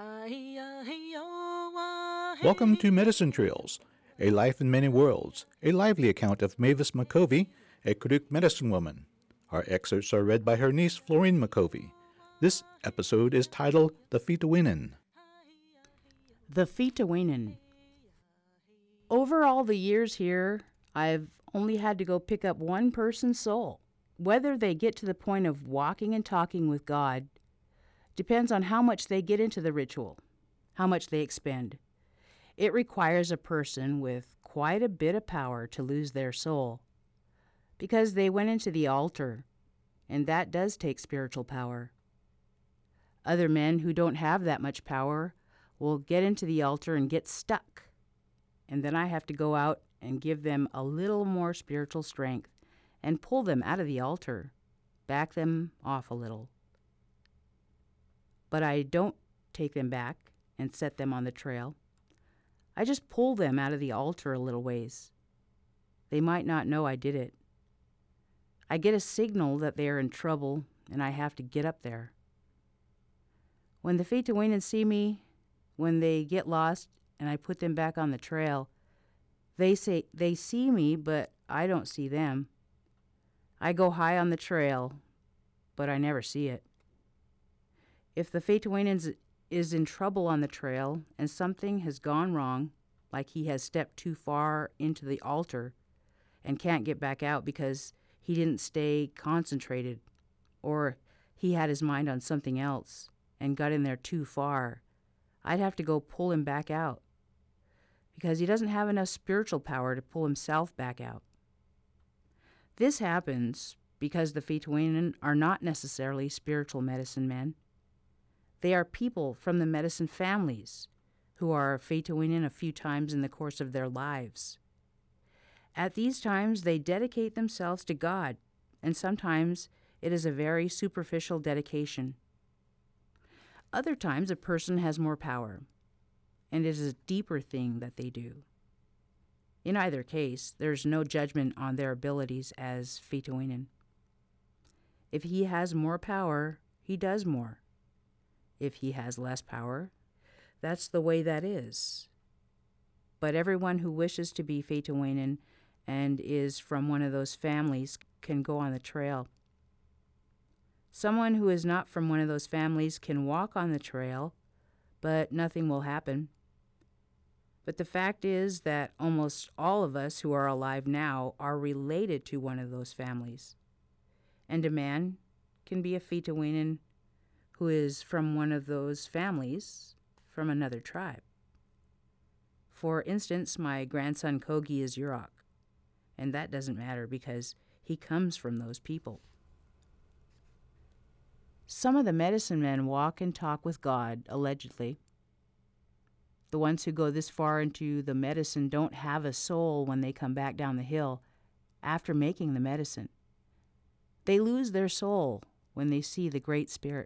Welcome to Medicine Trails, A Life in Many Worlds, a lively account of Mavis McCovey, a Karuk medicine woman. Our excerpts are read by her niece, Florine McCovey. This episode is titled The Fitawinen. The Fitawinen. Over all the years here, I've only had to go pick up one person's soul. Whether they get to the point of walking and talking with God depends on how much they get into the ritual, how much they expend. It requires a person with quite a bit of power to lose their soul, because they went into the altar, and that does take spiritual power. Other men who don't have that much power will get into the altar and get stuck, and then I have to go out and give them a little more spiritual strength and pull them out of the altar, back them off a little. But I don't take them back and set them on the trail. I just pull them out of the altar a little ways. They might not know I did it. I get a signal that they are in trouble, and I have to get up there. When the Fitawinen see me, when they get lost and I put them back on the trail, they say they see me, but I don't see them. I go high on the trail, but I never see it. If the Fitawinen is in trouble on the trail and something has gone wrong, like he has stepped too far into the altar and can't get back out because he didn't stay concentrated, or he had his mind on something else and got in there too far, I'd have to go pull him back out, because he doesn't have enough spiritual power to pull himself back out. This happens because the Fitawinen are not necessarily spiritual medicine men. They are people from the medicine families who are Fitawinen a few times in the course of their lives. At these times, they dedicate themselves to God, and sometimes it is a very superficial dedication. Other times, a person has more power, and it is a deeper thing that they do. In either case, there's no judgment on their abilities as Fitawinen. If he has more power, he does more. If he has less power, that's the way that is. But everyone who wishes to be Fitawinen and is from one of those families can go on the trail. Someone who is not from one of those families can walk on the trail, but nothing will happen. But the fact is that almost all of us who are alive now are related to one of those families. And a man can be a Fitawinen who is from one of those families from another tribe. For instance, my grandson Kogi is Yurok, and that doesn't matter because he comes from those people. Some of the medicine men walk and talk with God, allegedly. The ones who go this far into the medicine don't have a soul when they come back down the hill after making the medicine. They lose their soul when they see the Great Spirit.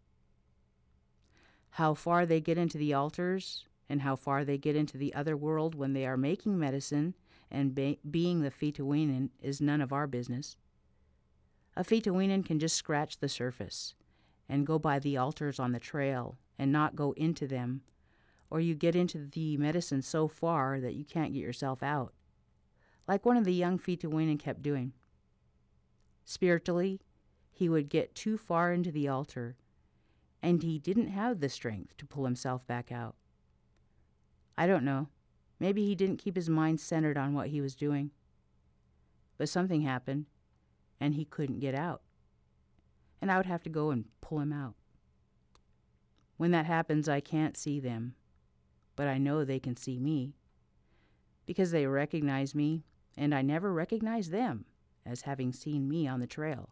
How far they get into the altars and how far they get into the other world when they are making medicine and being the Fitawinen is none of our business. A Fitawinen can just scratch the surface and go by the altars on the trail and not go into them, or you get into the medicine so far that you can't get yourself out, like one of the young Fitawinen kept doing. Spiritually, he would get too far into the altar, and he didn't have the strength to pull himself back out. I don't know. Maybe he didn't keep his mind centered on what he was doing. But something happened, and he couldn't get out. And I would have to go and pull him out. When that happens, I can't see them, but I know they can see me, because they recognize me, and I never recognize them as having seen me on the trail.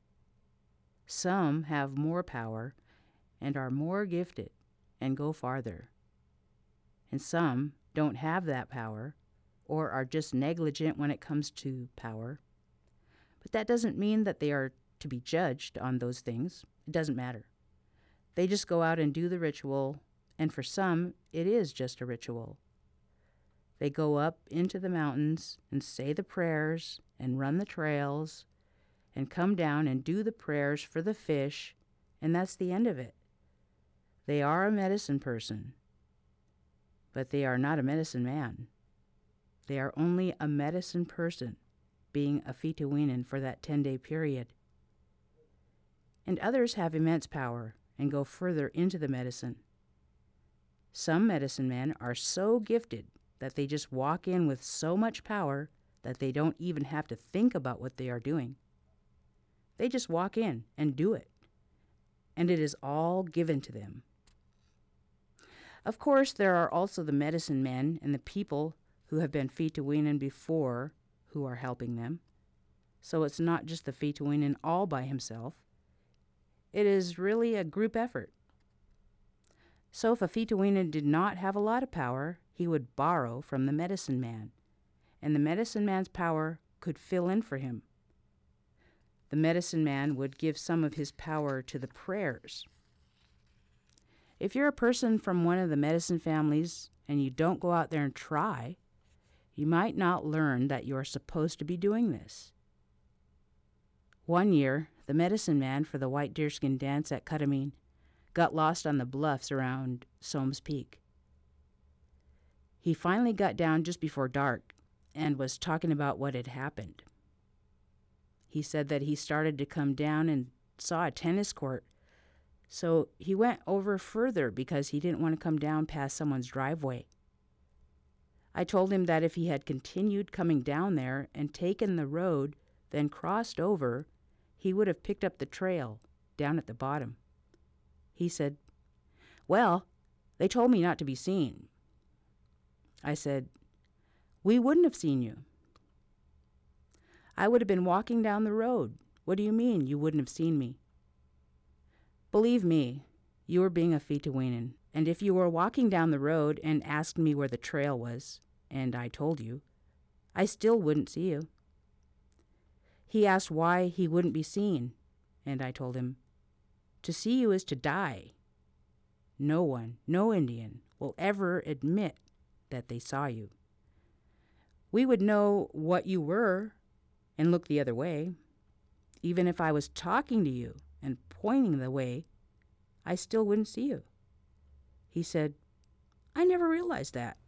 Some have more power and are more gifted and go farther. And some don't have that power or are just negligent when it comes to power. But that doesn't mean that they are to be judged on those things. It doesn't matter. They just go out and do the ritual, and for some, it is just a ritual. They go up into the mountains and say the prayers and run the trails and come down and do the prayers for the fish, and that's the end of it. They are a medicine person, but they are not a medicine man. They are only a medicine person, being a Fitawinin for that 10-day period. And others have immense power and go further into the medicine. Some medicine men are so gifted that they just walk in with so much power that they don't even have to think about what they are doing. They just walk in and do it, and it is all given to them. Of course, there are also the medicine men and the people who have been Fitawinin before who are helping them. So it's not just the Fitawinin all by himself. It is really a group effort. So if a Fitawinin did not have a lot of power, he would borrow from the medicine man, and the medicine man's power could fill in for him. The medicine man would give some of his power to the prayers. If you're a person from one of the medicine families and you don't go out there and try, you might not learn that you are supposed to be doing this. One year, the medicine man for the White Deerskin Dance at Cutamine got lost on the bluffs around Somes Peak. He finally got down just before dark and was talking about what had happened. He said that he started to come down and saw a tennis court, so he went over further because he didn't want to come down past someone's driveway. I told him that if he had continued coming down there and taken the road, then crossed over, he would have picked up the trail down at the bottom. He said, "Well, they told me not to be seen." I said, "We wouldn't have seen you." "I would have been walking down the road. What do you mean you wouldn't have seen me?" "Believe me, you were being a Fitawinin, and if you were walking down the road and asked me where the trail was, and I told you, I still wouldn't see you." He asked why he wouldn't be seen, and I told him, "To see you is to die. No one, no Indian, will ever admit that they saw you. We would know what you were and look the other way. Even if I was talking to you and pointing the way, I still wouldn't see you." He said, "I never realized that."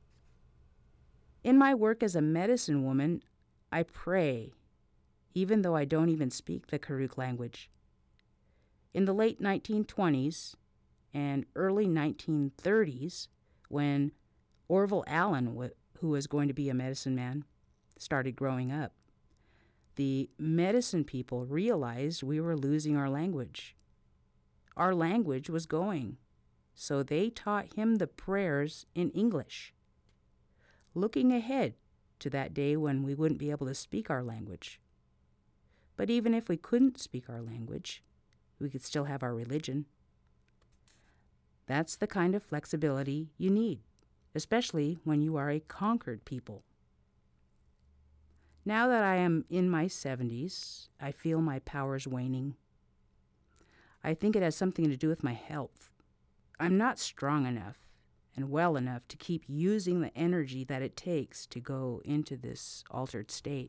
In my work as a medicine woman, I pray, even though I don't even speak the Karuk language. In the late 1920s and early 1930s, when Orville Allen, who was going to be a medicine man, started growing up, the medicine people realized we were losing our language. Our language was going, so they taught him the prayers in English, looking ahead to that day when we wouldn't be able to speak our language. But even if we couldn't speak our language, we could still have our religion. That's the kind of flexibility you need, especially when you are a conquered people. Now that I am in my 70s, I feel my powers waning. I think it has something to do with my health. I'm not strong enough and well enough to keep using the energy that it takes to go into this altered state.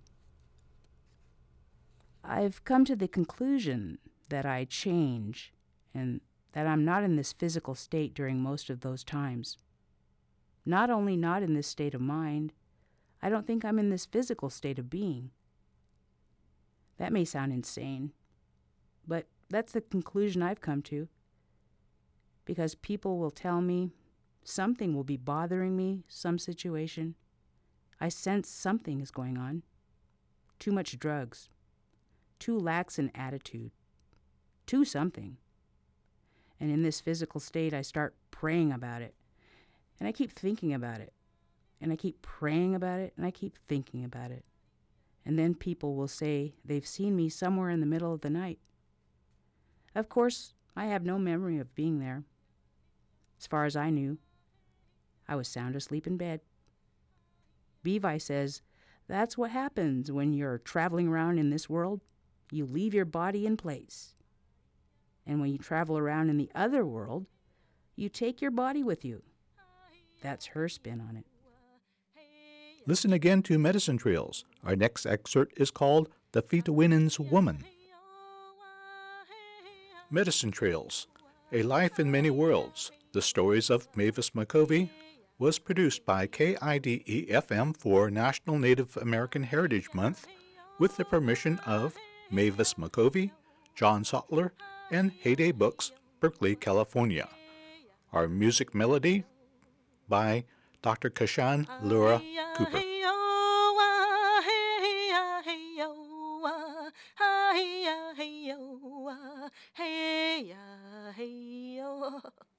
I've come to the conclusion that I change and that I'm not in this physical state during most of those times. Not only not in this state of mind, I don't think I'm in this physical state of being. That may sound insane, but that's the conclusion I've come to. Because people will tell me something will be bothering me, some situation. I sense something is going on. Too much drugs. Too lax in attitude. Too something. And in this physical state, I start praying about it. And I keep thinking about it. And I keep praying about it, and I keep thinking about it. And then people will say they've seen me somewhere in the middle of the night. Of course, I have no memory of being there. As far as I knew, I was sound asleep in bed. Bevi says that's what happens when you're traveling around in this world. You leave your body in place. And when you travel around in the other world, you take your body with you. That's her spin on it. Listen again to Medicine Trails. Our next excerpt is called The Fitawinin's Woman. Medicine Trails. A Life in Many Worlds, The Stories of Mavis McCovey, was produced by KIDE-FM for National Native American Heritage Month with the permission of Mavis McCovey, John Sautler, and Heyday Books, Berkeley, California. Our music melody by Dr. Kashan Lura Cooper. Hey,